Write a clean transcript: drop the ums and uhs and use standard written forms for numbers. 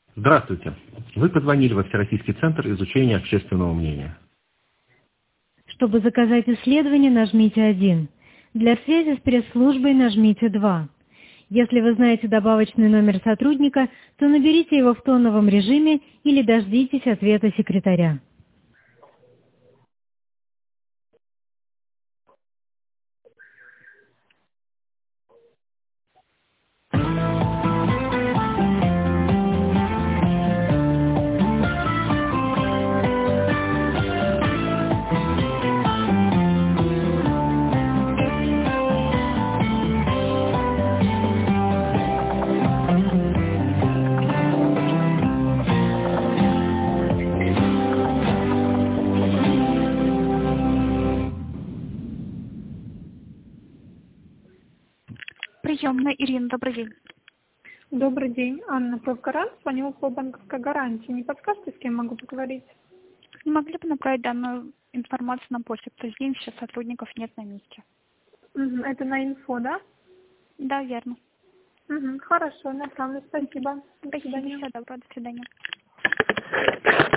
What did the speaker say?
Здравствуйте. Вы позвонили во Всероссийский центр изучения общественного мнения. Чтобы заказать исследование, нажмите 1. Для связи с пресс-службой нажмите 2. Если вы знаете добавочный номер сотрудника, то наберите его в тоновом режиме или дождитесь ответа секретаря. Приемная, Ирина, добрый день. Добрый день, Анна Профгарант, звонила по банковской гарантии. Не подскажете, с кем могу поговорить? Не могли бы направить данную информацию на почту? То есть день сейчас сотрудников нет на месте. Это на инфо, да? Да, верно. Хорошо, направлю. Спасибо. До Спасибо, свидания. всего доброго, до свидания.